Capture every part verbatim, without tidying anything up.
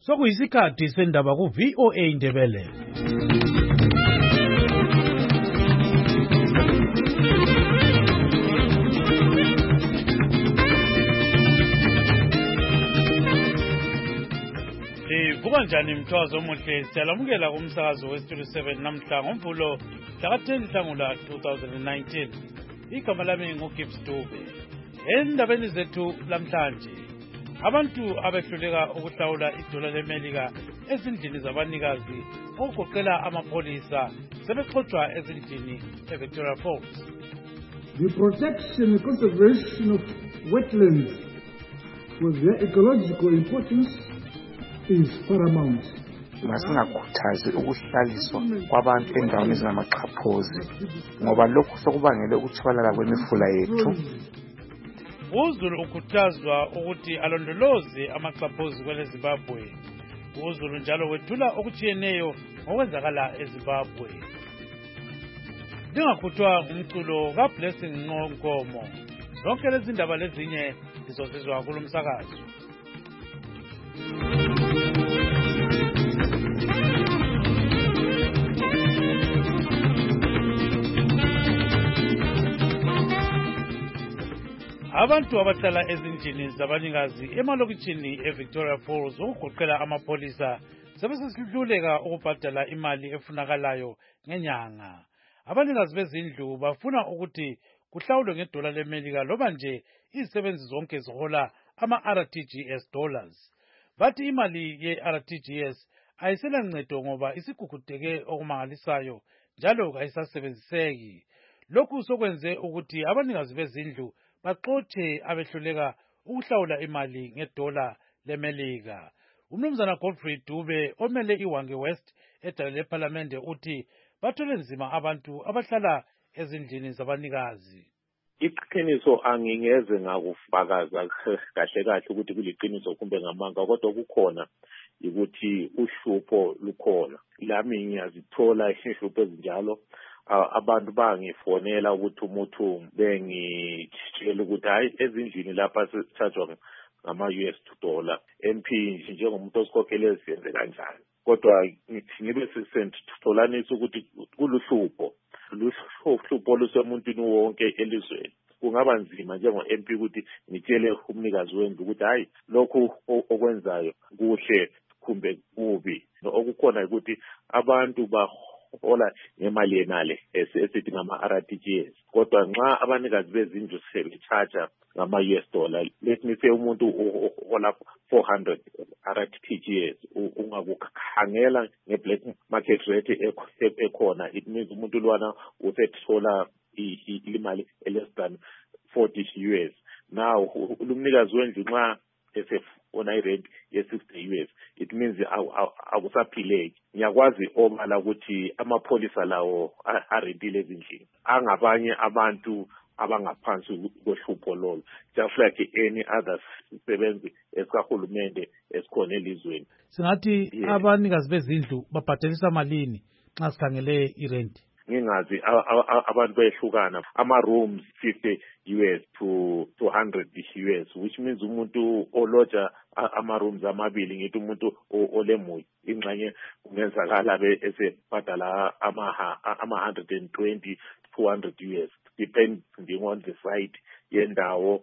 Sokuyisikhathi sendaba ku V O A Indebele. Livuka njani mthwazo omuhle, siyalamukela kumsakazo we-Studio seven namhla ngoMvulo mhla ten Nhlangula two thousand nineteen. Igama lami nguGibbs Dube. Endabeni zethu lamhlanje, abantu abehluleka ukuhlawula idola leMelika ezindlini zabanikazi okugoqela amapolisa sebexoxwa ezindlini eVictoria Falls. The protection and conservation of wetlands with their ecological importance is paramount. Masingakhuthazi ukuhlaliswa kwabantu endaweni ezingamaxhaphozi ngoba lokhu sokubangele ukutshabalala kwemifula yethu. uZulu ukhuthazwa ukuthi alondoloze amaxhaphozi kwele Zimbabwe. uZulu njalo wethula okutshiyeneyo ngokwenzakala eZimbabwe. Lingakhuthwa umculo kaBlessing Nkomo. Zonke lezi ndaba lezinye izozizwa kulo msakazo. Abantu abahlala ezindlini zabanikazi emalokitshini eVictoria Falls okugoqela amapolisa sebesihluleka ukubhadala imali efunakalayo ngenyanga. Abanikazi bezindlu bafuna ukuthi kuhlawulwe ngedola leMelika loba nje izisebenzi zonke zihola ama-R T G S dollars. Bathi imali ye-R T G S ayiselancedo ngoba isigugudeke okumangalisayo njalo ayisasebenziseki. Lokhu sokwenze ukuthi abanikazi bezindlu baxoxe abehluleka ukuhlawula imali ngedola leMelika. Umnumzana Godfrey Dube omele iWange West edale leParlamente uthi bathole nzima abantu abahlala ezindlini zabanikazi. Iqiniso angingeze ngakufakaza kahle kahle ukuthi kuliqiniso kumbe ngamanga, kodwa kukhona ukuthi uhlupho lukhona. Lami ngiyazithola ihlupho ezinjalo. Abantu bangifonela ukuthi umuntu bengitshela ukuthi hayi ezindlini lapha sithathwa ngama-U S dollar. M P njengomuntu osikhokhele siyenze kanjani. Kodwa ngithi ngibe sisentholanisa ukuthi kuluhlupho. Luhlupho lusemuntwini wonke elizweni. Kungaba nzima njengo-M P ukuthi ngitshele umnikazi wendlu ukuthi hayi lokhu okwenzayo kuhle kumbe kubi. Okukhona ukuthi abantu ba ola ngemali yenale esithi ngama-R T G S, kodwa nxa abanikazi bezindlu sebechaja ngama-U S dollar, let me say umuntu ola four hundred R T G S ungakukhangela nge-black market rate ekhona, it means umuntu lwana usethola imali less than forty U S. Now umnikazi wendlu nxa esefona irent ye-sixty U S, it means akusaphileki. Ngiyakwazi omala ukuthi amapholisa lawo arentile ezindlini angabanye abantu abangaphansi kohlupho lolo, just like any other sebenzi esikahulumende esikhona elizweni. Singathi yeah. Abanikazi bezindlu babhadelisa malini nxa sikhangele irent? Ngingazi abantu behlukana. Ama-rooms fifty U S to two hundred U S, which means umuntu oloja ama-rooms amabili ngithi umuntu olemuyi ingxenye kungenzakala be esebhadala ama-one hundred twenty two hundred U S, depending on the site yendawo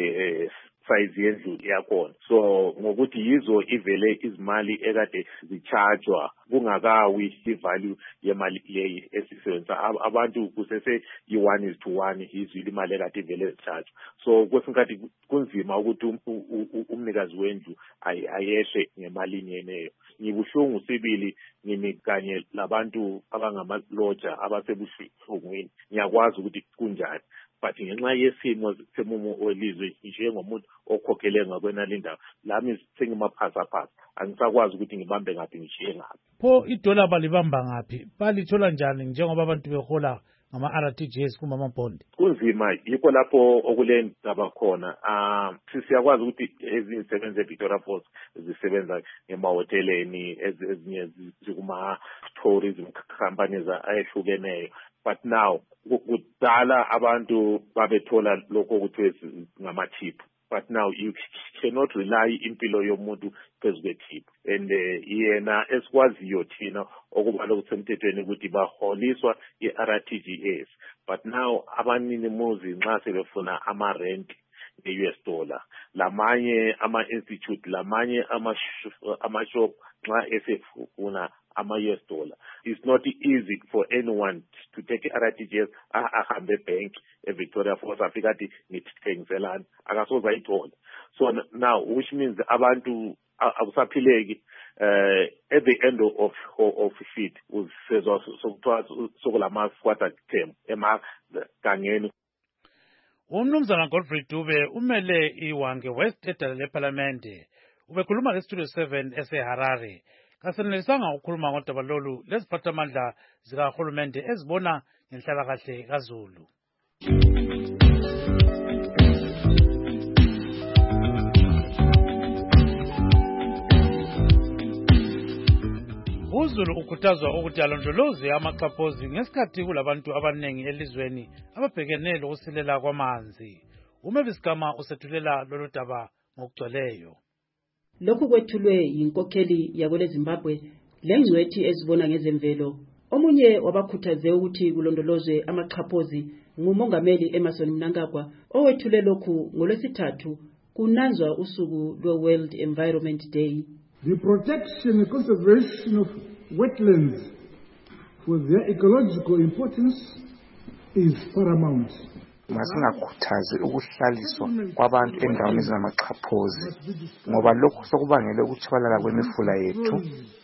le size yendlu yakhona. So ngokuthi yizo ivele izimali ekade zichargewa kungakawi ivalue yemali leyi esisebenzisa abantu kusese yi-one is to one izile imali ekade ivele zicharge. So kwesinkathi kunzima ukuthi umnikazi wendlu ayehle ngemalini yeneyo. Ngibuhlungu sibili ngimi kanye labantu abangamaloja abasebuhlungwini. Ngiyakwazi ukuthi kunjani, but ngenxa yesimo semumo welizwe njengomuntu okhokhele ngakwenali ndawo lami sengimaphasa-phasa, angisakwazi ukuthi ngibambe ngaphi ngishiye ngaphi. Pho idola balibamba ngaphi? Balithola njani njengoba abantu behola ngama-R T G S kumbe amabhondi? Kunzima, yikho lapho okule ndaba khona. Um, siyakwazi ukuthi ezinye izisebenzi eVictoria Falls zisebenza ngemahoteleni, ezinye zikuma-tourism companies ayehlukeneyo. But now kudala abantu babethola lokho ukuthi ngamathiphu. But now you cannot rely impilo yomuntu phezu kwethiphu. and yena esikwaziyo thina okuba lokusemthethweni ukuthi baholiswa i-R T G S, but now abanini muzi nxa sebefuna ama-rent nge-U S dollar, lamanye ama-institute, lamanye ama-shop nxa esefuna ama-U S dollar. It's not easy for anyone to take i-R T G S ahambe bank e-Victoria Falls afika athi ngithengiselani akasoze ayithola. So now, which means abantu akusaphileki uh, at the end of of, of it usezwa sokulama quarter term emagangeni. Umnumzana Godfrey Dube umele iWange West edala leParlamente ubekhuluma leStudio seven eseHarare kasenelisanga ukukhuluma ngodaba lolu leziphathamandla zikahulumende ezibona ngenhlalakahle kaZulu. uZulu ukhuthazwa ukuthi alondoloze amaxhaphozi ngesikhathi kulabantu abanengi elizweni ababhekene lokusilela kwamanzi. uMeviskama usethulela lolu daba ngokugcweleyo. Lokhu kwethulwe yinkokheli yakwele Zimbabwe lengcwethi ezibona ngezemvelo. Omunye wabakhuthaze ukuthi kulondolozwe amaxhaphozi ngumongameli Emmerson Mnangagwa owethule lokhu ngolwesithathu kunanzwa usuku lwe-World Environment Day. The protection and conservation of wetlands for their ecological importance is paramount. Masingakhuthazi ukuhlaliswa kwabantu endaweni ezamaxhaphozi ngoba lokho sokubangela ukutshabalala kwemifula yethu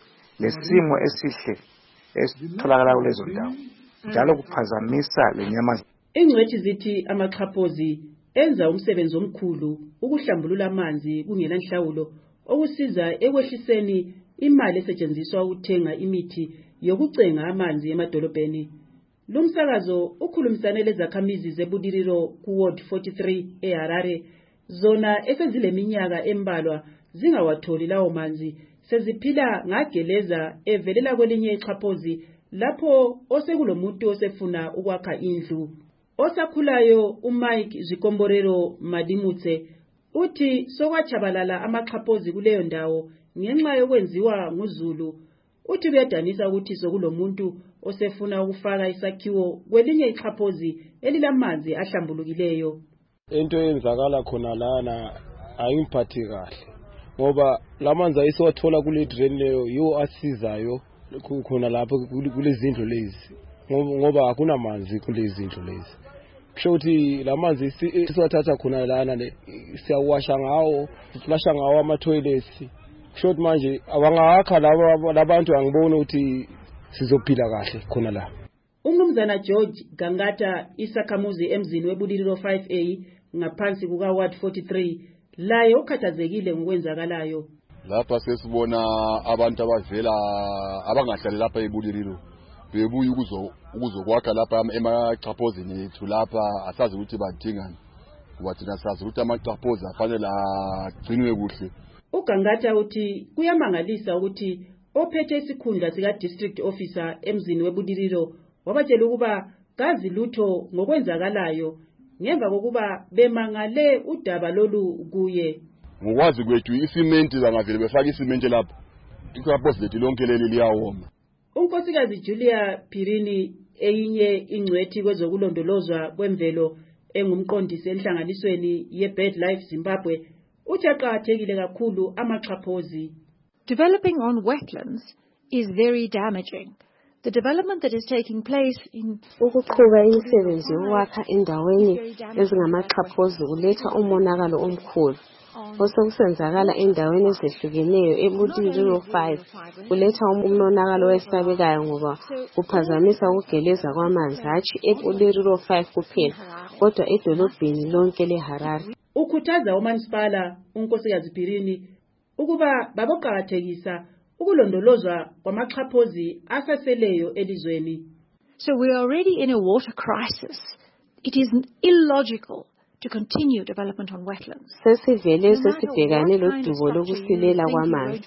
lesimo esihle esitholakala kulezo ndawo njalo kuphazamisa lenyama. Ingcwethi zithi amaxhaphozi enza umsebenzi omkhulu ukuhlambulula amanzi kungela nhlawulo okusiza ekwehliseni imali esetshenziswa ukuthenga imithi yokucenga amanzi emadolobheni. Lumsakazo ukhulumisane lezakhamizi zebudiriro ku Ward forty-three eHarare zona esezileminyaka embalwa zingawatholi lawo manzi seziphila ngageleza evelela kwelinye ixhaphozi lapho osekulomuntu osefuna ukwakha indlu. Osakhulayo uMike Zikomborero Madimutse uthi sokwachabalala amaxhaphozi kuleyo ndawo ngenxa yokwenziwa nguZulu. Uthi kuyadanisa ukuthi sokulomuntu osefuna ukufaka isakhiwo kwelinye ixhaphozi elilamanzi ahlambulukileyo. Into eyenzakala khona lana ayingiphathi kahle ngoba lamanzi ayisiwathola kule drain leyo yo asizayo khona lapho kulezi zindlu lezi ngoba akuna manzi kulezi zindlu lezi. Kusho ukuthi lamanzi siwathatha khona lana siyawasha ngawo siflasha ngawo ama toilets. Kusho ukuthi manje abangakha labo labantu angibona ukuthi sizophila kahle khona la. Umnumzana George Gangata isakhamuzi emzini weBulililo five A ngaphansi kuka Ward forty-three laye ukhathazekile ngokwenzakalayo. Lapha sesibona abantu abavela abangahlali lapha eBulililo bebuya ukuzo ukuzokwakha lapha emaxhaphozini ethu lapha asazi ukuthi badingani kuba thina sazi ukuthi amaxhaphozi afanele agcinwe kuhle. uGangata uthi kuyamangalisa ukuthi ophethe isikhundla sika district officer emzini weBulililo wabatshela ukuba kazi lutho ngokwenzakalayo ngemva kokuba bemangale udaba lolu kuye. Ngokwazi kwethu isimenti bangavele befaka isimenti lapha ixhaphozi lethu lonke leli liyawoma. uNkosikazi Julia Pirini eyinye ingcwethi kwezokulondolozwa kwemvelo engumqondisi enhlanganisweni yeBirdlife Zimbabwe uthi aqhathekile kakhulu amaxhaphozi. Developing on wetlands is very damaging. The development that is taking place in ukuqhuba imisebenzi yokwakha endaweni ezingamaxhaphozi kuletha umonakalo omkhulu osokusenzakala endaweni ezehlukeneyo eBulililo five kuletha umonakalo wesabekayo ngoba kuphazamisa ukugeleza kwamanzi hatshi eBulililo five kuphela kodwa edolobheni lonke leHarare. Ukhuthaza uMansipala uNkosikazi Pirini ukuba baboqhakathekisa ukulondolozwa kwamaxhaphozi asaseleyo elizweni. So we are already in a water crisis. It is illogical to continue development on wetlands. Sesivele sesibhekane lodubo lokusilela kwamanzi.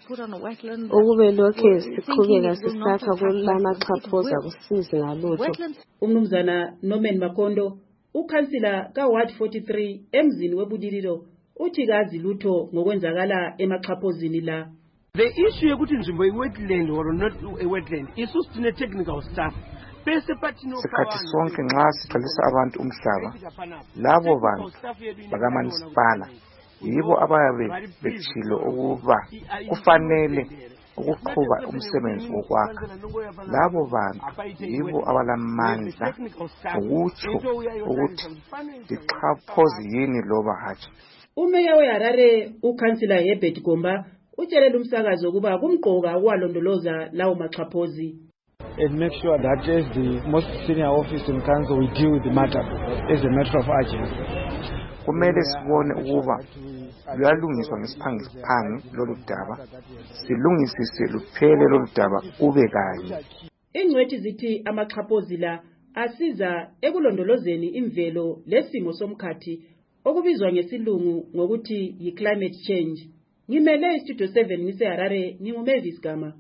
Ukube lokho siqhubeka sisakha kulamaxhaphozi akusizi ngalutho. Umnumzana Norman Makondo ukhansila ka Ward forty-three emzini weBulililo uthi kazi lutho ngokwenzakala emaxhaphozini la. The issue yokuthi nzimbo i-wetland or not a wetland isusine technical staff. Sikhathi sonke nxa sitholisa abantu umhlaba, labo bantu bakamasipala yibo abayabe betshilo ukuba kufanele ukuqhuba umsebenzi wokwakha. Labo bantu yibo abalamandla ukutsho ukuthi ixhaphozi yini loba hatshi. Umeya weHarare ukansila Herbert Gomba utshelele umsakazo ukuba kumqoka ukwalondoloza lawo maxhaphozi. And make sure that as the most senior office in council, we deal with the matter as a matter of urgency. Kumele sibone ukuba luyalungiswa ngesiphangiphangi lolu daba, silungisise luphele lolu daba kube kanye. Ingcwethi zithi amaxhaphozi la asiza ekulondolozeni imvelo lesimo somkhathi okubizwa ngesilungu ngokuthi yi-climate change. Ngimele iStudio seven ngiseHarare, nginguMavis Gama.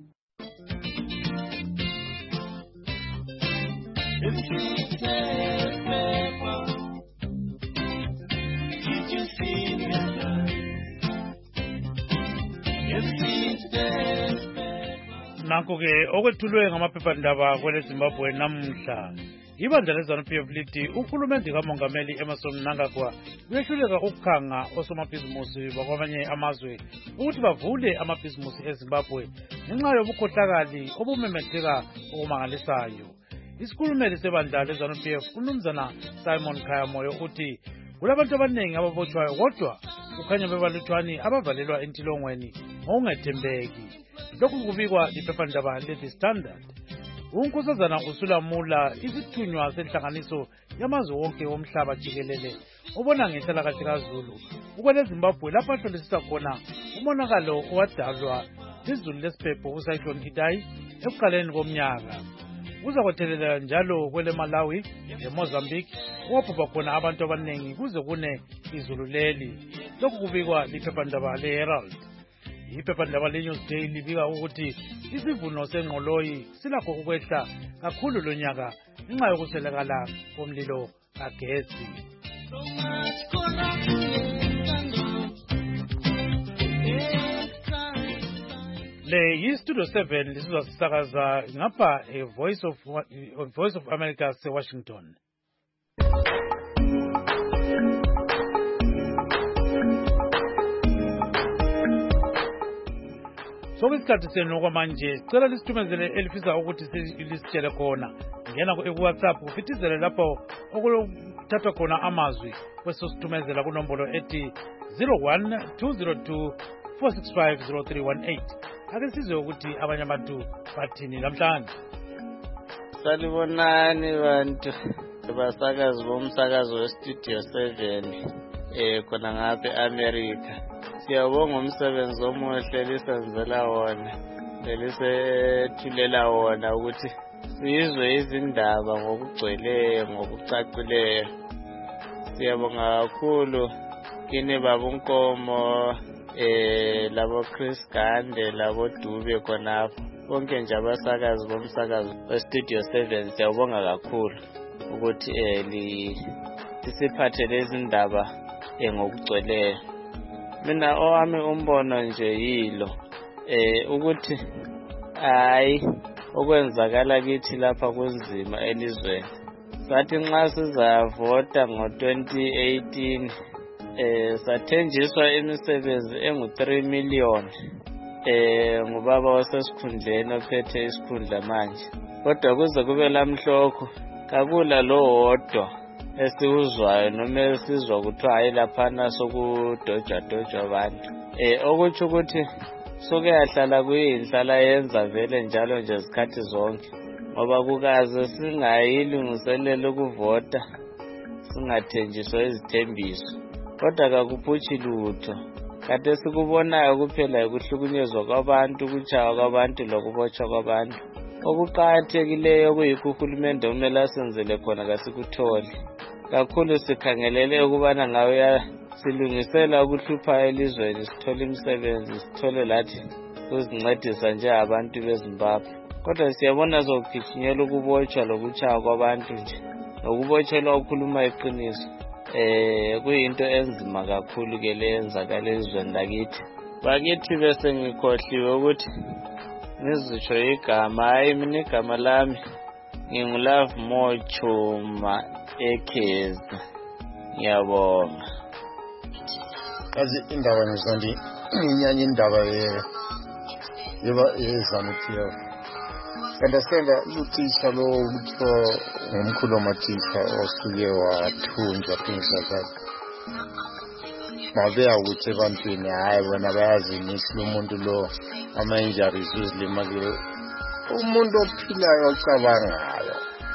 Nakho ke okwethulwe ngamaphephandaba kwele Zimbabwe namuhla, ibandla leZANU-P F lithi uhulumende kaMongameli Emmerson Mnangagwa uyehluleka ukukhanga osomabhizimusi bakwamanye amazwe ukuthi bavule amabhizimusi eZimbabwe ngenxa yobukhohlakali obumemetheka okumangalisayo. Isikhulumeli sebandla leZANU-P F uMnumzana Simon Khayamoyo uthi kulabantu abaningi ababotshwayo kodwa kukhanya bebalutshwani abavalelwa entilongweni ngokungethembeki. Lokhu kubikwa liphephandaba leThe Standard. Unkosazana uSulamula isithunywa senhlanganiso yamazwe wonke womhlaba jikelele obona ngenhlalakahle kaZulu ukwele Zimbabwe lapho ahlolisisa khona umonakalo owadalwa izulu lesiphepho uCyclone Idai ekuqaleni komnyaka. Kuzakwethelelela njalo kwele Malawi leMozambique okwabhubha khona abantu abaningi kuze kune izulu leli. Lokhu kubikwa liphephandaba leHerald. Iphephandaba leNewsday libika ukuthi isivuno sengqoloyi silakho ukwehla kakhulu lonyaka ngenxa yokuswelakala komlilo kagesi. Le yiStudio seven lisizwa sisakaza ngapha e Voice of Voice of America se Washington. So isikhathi senu okwamanje sicela lisithumezele elifisa ukuthi lisitshele khona. Ngena ku WhatsApp ufitizele lapho okuthathwa khona amazwi kweso sithumezela kunombolo ethi zero one two zero two four six five zero three one eight. Ake sizwe ukuthi abanye abantu bathini namhlanje. Salibonani bantu basakazi bomsakazo weStudio seven eh khona ngapha eAmerica. Siyabonga umsebenzi omuhle lisenzela wona lelisithulela wona ukuthi sizwe izindaba ngokugcweleyo ngokucacileyo. Siyabonga kakhulu kini babunkomo eh labo Chris Gande labo Dube khonapho bonke nje abasakazi bomsakazo weStudio seven. Siyabonga kakhulu ukuthi eh lisiphathe lezi ndaba ngokugcweleyo. Mina owami umbono nje yilo eh ukuthi hayi okwenzakala kithi lapha kunzima elizweni. Sathi nxa sizavota ngo twenty eighteen eh sathenjiswa imisebenzi engu three million eh ngubaba wasesikhundleni ophethe isikhundla manje. Kodwa kuze kube lamhlokho kakula lo wodwa esiuzwayo noma esizwa kuthiwa hayi laphana sokudoja doja abantu. Eh okuthi ukuthi soke yahlala kuyinhlala yenza vele njalo nje izikhathi zonke ngoba kukaze singayilungiselela ukuvota singathenjiswa izithembiso. Kodwa kakuphuthi lutho. Kade sikubonayo kuphela ukuhlukunyezwa kwabantu, ukuchawa kwabantu lokubotshwa kwabantu. Okuqakathekileyo kuyikho uhulumende kumele asenzele khona kasikuthole. Kakhulu sikhangelele ukubana ngawe silungisela ukuhlupha elizweni sithole imisebenzi sithole lathi kuzincedisa nje abantu beZimbabwe. Kodwa siyabona sokuphithinyela ukubotshwa lokuchawa kwabantu nje nokubotshelwa ukukhuluma iqiniso. Eh kuyinto enzima kakhulu ke leyenzakala ezweni lakithi. bakithi bese ngikhohliwe ukuthi ngizitsho igama. Hayi mina igama lami ngingulove Mochuma Ekheza. Ngiyabonga. Kazi indaba ngizondi nginyanya indaba ye yeba yezamuthiyo. Understand uthisha lo kuthiwa ngumkhulu wamathisha osuke wathunjwa things like that. Mabe awuthi ebantwini hayi bona bayazimisa umuntu lo ama-injuries uzilimake. Umuntu ophilayo ocabangayo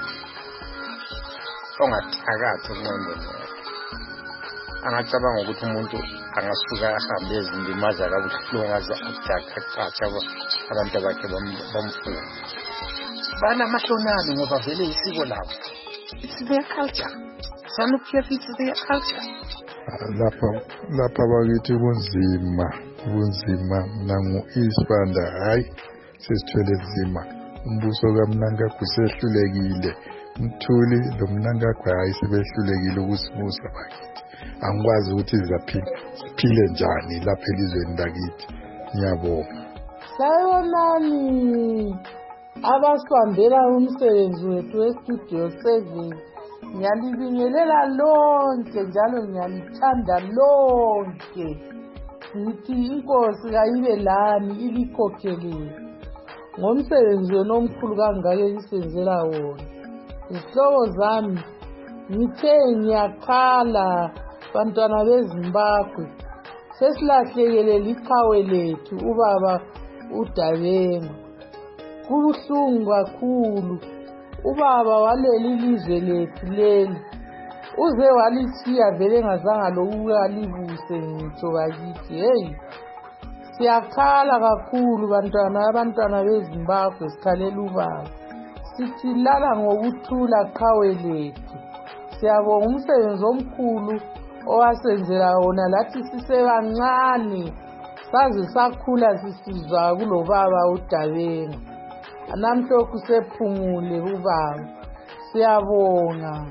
ongathakathi engqondweni angacabanga ukuthi umuntu angasuka ahambe ezindimaza kabuhlungu aze adakacatsha abantu abakhe bamfuna. Banamahlonani ngoba vele isiko labo. It's their culture. Sanup-P F it's their culture. Lapha lapha bakithi kunzima kunzima nangu isibanda hayi sesithwele nzima. Umbuso kaMnangagwa usehlulekile. Mthuli lo Mnangagwa hayi sebehlulekile ukusibusa bakithi. Angikwazi ukuthi izaphila siphile njani lapha elizweni lakithi. Ngiyabonga. Sayonani abasondela umsebenzi wethu westudio seven. Ngiyalibingelela lonke njalo ngiyalithanda lonke. Ngithi inkosi kayibe lani ilikhokhelele. Ngomsebenzi wenu omkhulu kangaka isenzela wona. Izihlobo zami ngithe ngiyakhala bantwana beZimbabwe. Sesilahlekele liqhawe lethu ubaba uDabenga. Kubuhlungu kakhulu. Ubaba waleli ilizwe lethu leli. Uze walithiya vele ngazanga lokukalibuse ngitho bakithi. Hey. Siyakhala kakhulu bantwana abantwana beZimbabwe sikhalela ubaba. Sithi lala ngokuthula qhawe lethu. Siyabonga umsebenzi omkhulu owasenzela wona lathi sisebancane. Saze sakhula sisizwa kulo baba uDabenga. Namhlanje sephumule ubaba. Siyabonga.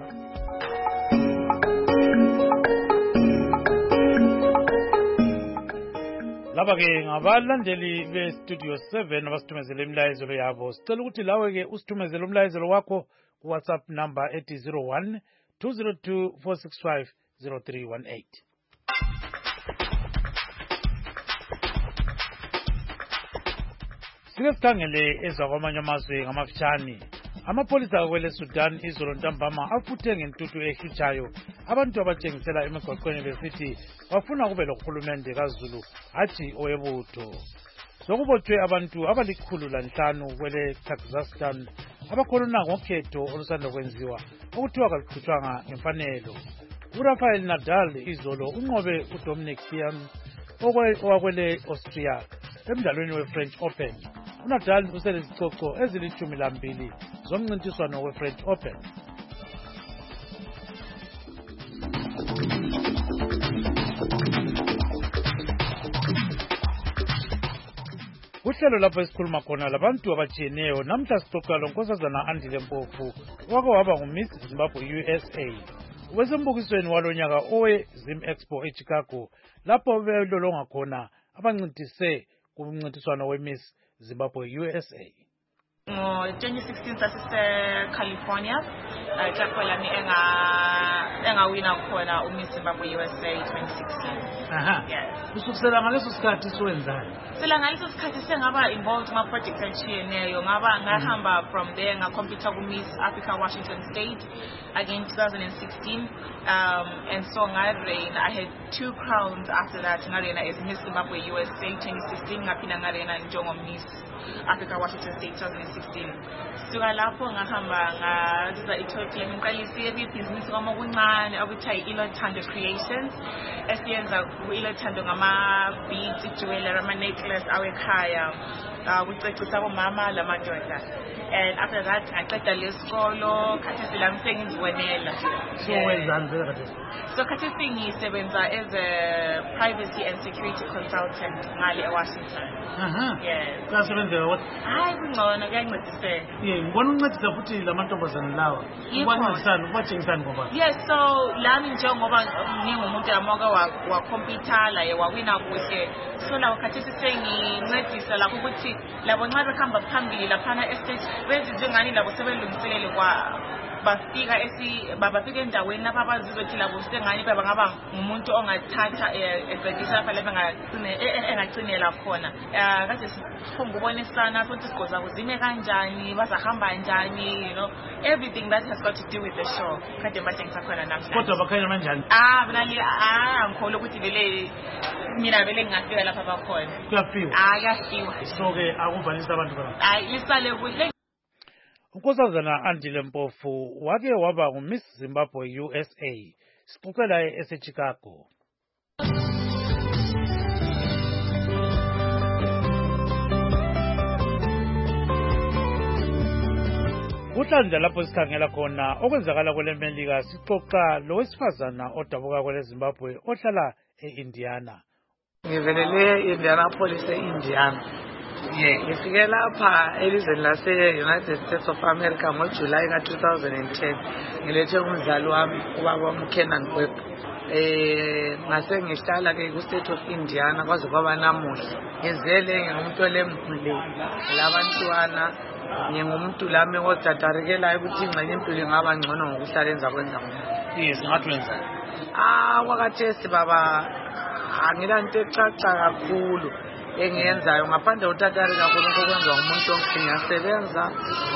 Laba ke ngabalandeli be Studio seven abasithumezele imlayezelo yabo. Sicela ukuthi lawe ke usithumezele umlayezelo wakho ku WhatsApp number ethi zero one two zero two four six five zero three one eight. Sike sikhangele ezakwamanye amazwe ngamafitshane. Amapolisa kwele Sudan izolo ntambama afuthe ngentuthu ehlutshayo abantu abatshengisela emigwaqweni besithi bafuna kube lokhulumende kaZulu hathi owebutho. Sokubotshwe abantu abalikhulu lanhlanu kwele Kazakhstan abakhuluna ngokhetho olusanda kwenziwa okuthiwa kaluqhutshwanga ngemfanelo. uRafael Nadal izolo unqobe uDominic Thiem owakwele Austria emdlalweni weFrench Open. uNadal uselesicoco ezilithumi lambili zomncintiswano weFrench Open. Uhlelo lapho esikhuluma khona labantu abatshiyeneyo namhla sixoxa lonkosazana Andile Mpofu wake waba nguMiss Zimbabwe U S A. Ubesembukisweni walonyaka owe Zim Expo eChicago lapho belolonga khona abancintise kumncintiswano weMiss Zimbabwe U S A. ngo twenty sixteen sasise California lapho lami enga engawina khona uMiss Zimbabwe U S A twenty sixteen. Aha. Yes. Usukusela ngaleso sikhathi siwenzani? Sela ngaleso sikhathi sengaba involved kuma projects achiyeneyo ngaba ngahamba from there ngacompete ku Miss Africa Washington State again twenty sixteen um and so ngareign. I had two crowns after that ngareign as Miss Zimbabwe U S A twenty sixteen ngaphinda ngareign njengo Miss Africa Washington State twenty sixteen. Suka lapho ngahamba ngaziza iTokyo ngiqalise ibhizinisi kwama kuncane okuthiwa iLothando Creations esiyenza kuILothando ngama beads, jewelry, ama necklace awekhaya. uh, kucecisa abomama lamadoda. And after that, I qeda lesikolo, khathesi lami sengizibonela. So wenzani khathesi? So khathesi ngisebenza as a privacy and security consultant ngale eWashington. Aha. Yes. Uyasebenza what? Hayi kungcono kuyancediseka. Yeah, ngibona uncedisa futhi lamantombazane lawa. Ubancedisana, ubatshengisana ngoba. Yes, so lami njengoba ngingumuntu amoka wa computer la yewawina kuhle. So lawo khathesi sengincedisa lapho ukuthi labo nxa bekhamba phambili laphana estage benzi njengani labo sebelungiselele kwa bafika esi babafika endaweni lapha abazizwe ukuthi labo sengani bangaba ngumuntu ongathatha eqedisa lapha lapha ngagcine engagcinela khona kade sifunga ubonisana futhi sigoza kuzime kanjani bazahamba kanjani, you know, everything that has got to do with the show kade batshengisa khona namhlanje. Kodwa bakhanya kanjani? Ah mina li ah ngikholwa ukuthi vele mina vele ngingafika lapha bakhona. Kuyafika. Ah kuyafika. So ke akuvalisa abantu bana. Hayi lisale kuhle. Unkosazana Andile Mpofu wake waba nguMiss Zimbabwe U S A. Sixoxela eseChicago. Kuhlanje lapho sikhangela khona okwenzakala kwele Melika sixoxa lowesifazana odabuka kwele Zimbabwe ohlala eIndiana. Ngivelele Indianapolis eIndiana. Yeah, ngifike lapha elizweni lase United States of America ngoJuly ka two thousand ten. Ngilethe umzali wami ubaba uKenan Webb. Eh ngase ngihlala ke ku state of Indiana kwaze kwaba namuhla. Ngizele ngumuntu olemkhulu labantwana, ngingumuntu lami otatarikela ukuthi ingxenye impilo ingaba ngcono ngokuhlala enza kwenza ngona. Yes, ngatwenza. Ah kwakathesi baba angilanto ecaca kakhulu engiyenzayo ngaphandle utatari kakhulu okwenza umuntu ongiyasebenza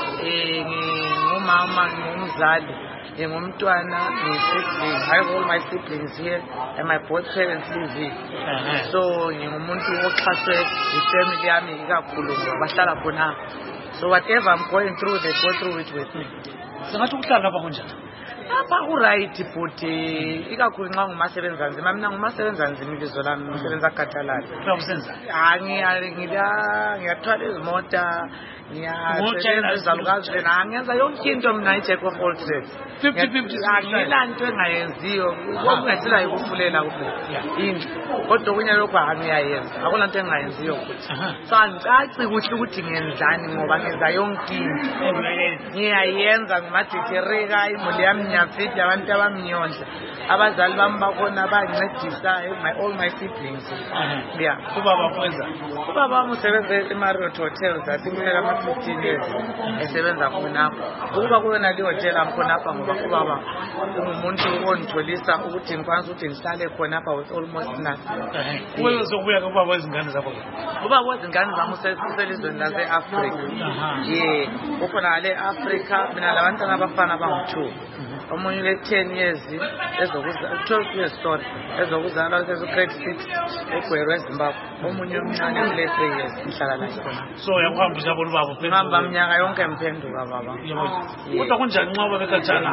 eh ngumama ngumzali ngumntwana ngisibling. I have all my siblings here and my both parents live here. Uh-huh. So ngingumuntu oxhaswe ifamily yami ikakhulu bahlala khona. So whatever I'm going through, they go through it with me. Singathi ukuhlala lapha kunjani? Lapha uright futhi ikakhulu nxa ngumasebenza nzima. Mina ngumasebenza nzima ibizo lami ngisebenza katalala. Uyakusenza? Ah ngiyangida ngiyathwala izimota ngiyasebenza izalukazi lena ngenza yonke into mina i-jack of all trades. fifty fifty ngilanto engayenziyo okungathila yikufulela kuphela indlu kodwa kunye lokho angiyayenza akulanto engayenziyo futhi. So angicaci kuhle ukuthi ngiyenzani ngoba ngenza yonke into ngiyayenza ngimaditereka imuli yami ngiyafida abantu abamnyondla abazali bami bakhona bancedisa all my siblings. Yeah. Ubaba kwenza? Ubaba wami usebenza eMarriott Hotels asimela ama fifteen years esebenza khonapho. Ukuba kuyona le hotel amkhonapha ngoba ubaba ungumuntu onitholisa ukuthi ngikwazi ukuthi ngihlale khonapha with almost nothing. Kuyo sokubuya kubaba wezingane zakho. Ubaba wezingane zami useselizweni lase Africa. Yeah. Ukhona le Africa mina labantwana abafana bangu-two. Omunye le ten years ezokuzala twelve years sorry ezokuzala ezograde six eGweru eZimbabwe. Omunye umncane kule three years ngihlala la khona. So yakuhambisa bona ubaba uphenduka. Ngihamba minyaka yonke ngiphenduka baba. Kodwa kunjani nxa ube bekhatshana?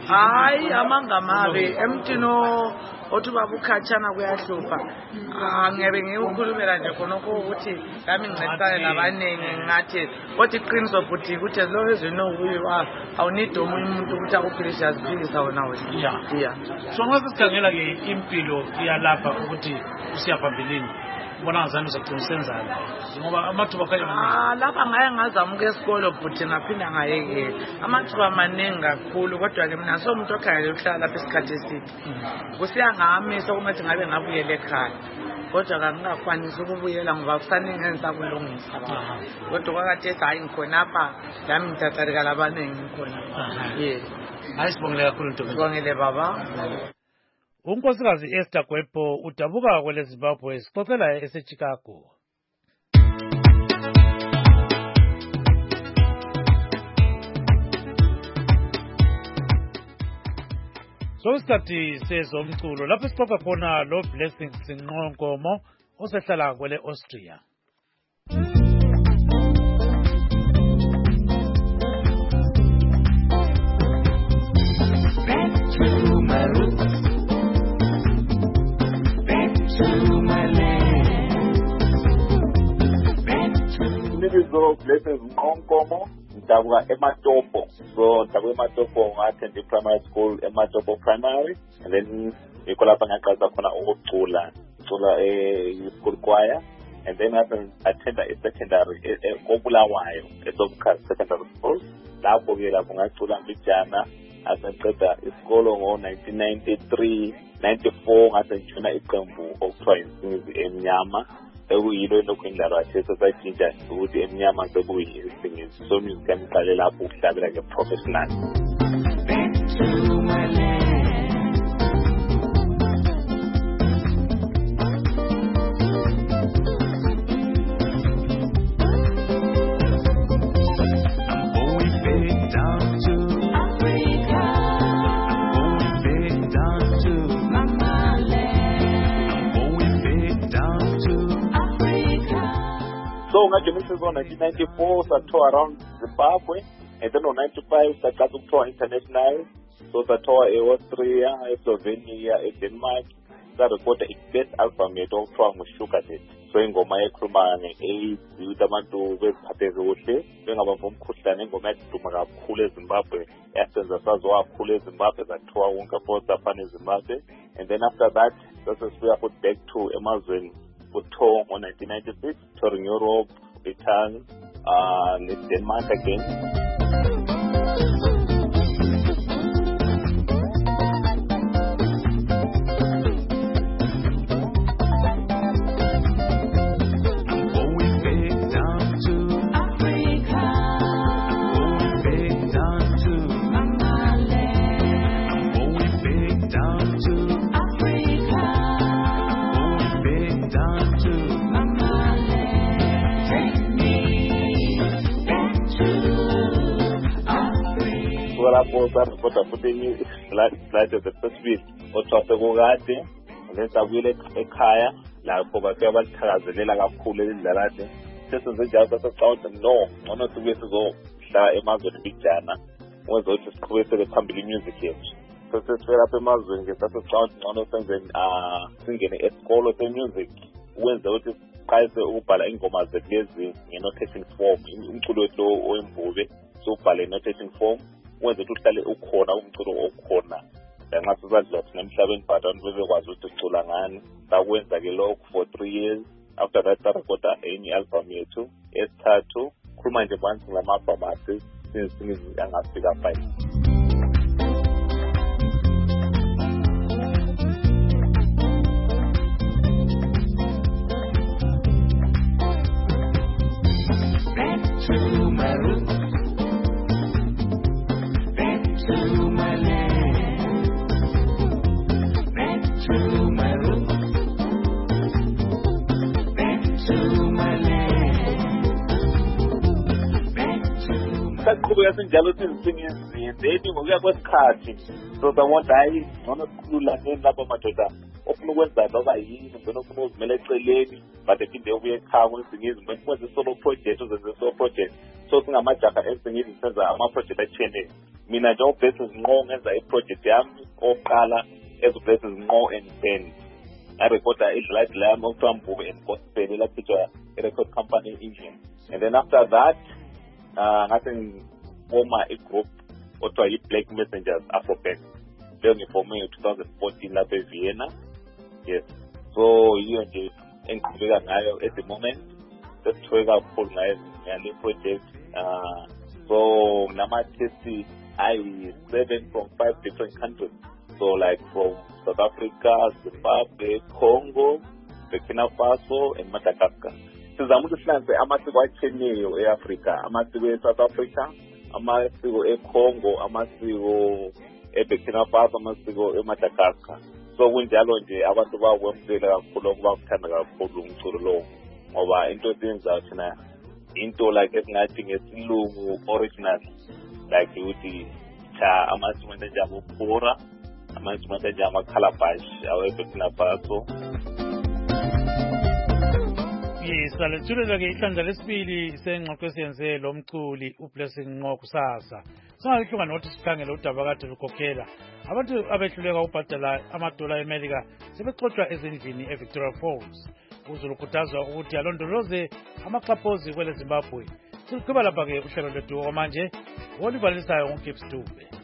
Hayi amangamabe emtino othi baba ukhatshana kuyahlupha. Ah ngebe ngikukhulumela nje khonokho ukuthi lami ngincedisana nabanengi ngathi othi iqiniso futhi ukuthi as long as you know who you are awunid omunye umuntu ukuthi akuphilise aziphilisa wona wena. Yeah. Yeah. So nxa sikhangela ke impilo iyalapha ukuthi usiya phambelini. Bona ngazani uzaqinisenza ngoba amathuba kanye ah lapha ngaye ngazamuka esikolo futhi ngaphinda ngayekela amathuba amaningi kakhulu kodwa ke mina so umuntu okhangela ukuhlala lapha isikhathi eside kusiya ngami sokumethi ngabe ngabuyela ekhaya kodwa kangingakwanisi ukubuyela ngoba kufanele ngenza kulungisa baba kodwa kwakathesi hayi ngikhonapha lami ngitatarika labanengi ngikhona. Yeah. Hayi sibongile kakhulu ntombi. Sibongile baba. Unkosikazi Esther Gwebo udabuka kwele Zimbabwe sixoxela eseChicago. So isikhathi sezomculo lapho sixoxa khona lo Blessing Sinqonkomo osehlala kwele Austria. To my land, back to Minizo Blessings Nkonkomo, Ndabuka Ematopo. So Ndabuka Ematopo, I attended primary school, Ematopo Primary, and then Nicola Pangakaza Kona Ochola, Chola a school choir, and then I attended a secondary, a Obulawayo, a Domka secondary school. Lapo Vila Pangachula Vijana, as I said that it's school in nineteen ninety-three, ninety-four, as a Chuna Ikambu, of Twice in Yama. We don't know when that I said that I just would in Yama the way is singing. So you can tell a lap of like a professional. Back to my land. So Genesis on nineteen ninety-four, so tour around Zimbabwe, and then on ninety-five, so got to tour international. So the tour in Austria, Slovenia, Denmark. That recorded its best album made of tour with Sugar Date. So in Goma Kruma and A, you Damatu West Paterote, then about from Kushan and Goma to Mara Kule Zimbabwe, after the Sazwa Kule Zimbabwe, that tour Wonka for Zapani Zimbabwe, and then after that, that's as we are put back to Amazon. For tour on nineteen ninety-six, touring Europe, Britain, uh, Denmark again. But putting slide of the first week or chop the Gogate, and then I will a kaya, like Pobacava Tarazella, cool in the Latin. Just as the jazz of the sound, no, one or two years ago, Shah Amazon Big Jana was also created a company music here. So this fair up Amazon, that's a sound, one of them, uh, singing a school of the music. When the other price of Upala Incomas, the Gazing, you know, taking form in Kudo or in Bove, so Pala not taking form. When the totally Okona, Umturo Okona, the Master Namshaven pattern was to Tulangan, that went like a log for three years. After that, Tarakota, any Alpha Mietu, S Tattoo, Kruma and the Banks in the Mapa Masters, since things young as bigger fight. Jealousy singing, they do we are going catching. So the one I want to school and then Lapa Matota. Open was that other years and don't know military lady, but I think they will be car when singing when was the solo project or the solo project. So thing I might have everything in sense of my project at Chene. Mina job places more as a project jam or color as places more and then. I report that it's like Lamb of Trump and post Penila picture a record company engine. And then after that, uh, nothing. Former a group or to Black Messengers Afropec. Then for me in twenty fourteen at Vienna. Yes. So you and the Enkuga at the moment, the trigger for my project. Uh, so Namatesi I seven from five different countries. So like from South Africa, Zimbabwe, Congo, Burkina Faso, and Madagascar. So I'm going to say I'm at the Africa, I'm at the South Africa. Amasiko e Congo, amasiko e Burkina Faso, amasiko e Madagascar. So kunjalo nje abantu bawemzela kakhulu okubakuthanda kakhulu umculo lo ngoba into eyenza thina into like esingathi ngesilungu original like ukuthi cha amasiko enjabo phora amasiko enjabo calabash awe Burkina Faso. Salutule ke ihlandla lesibili sengxoxo esiyenze lo mculi uBlessing Nqo kusasa. Singahluka nokuthi sikhangele udaba kade lukhokhela. Abantu abehluleka ukubhadala amadola eMelika sebexoxwa ezindlini eVictoria Falls. uZulu ukhuthazwa ukuthi alondoloze amaxhaphozi kwele Zimbabwe. Siqhubeka lapha ke uhlelo lwethu okwamanje olibalisayo uGibbs Dube.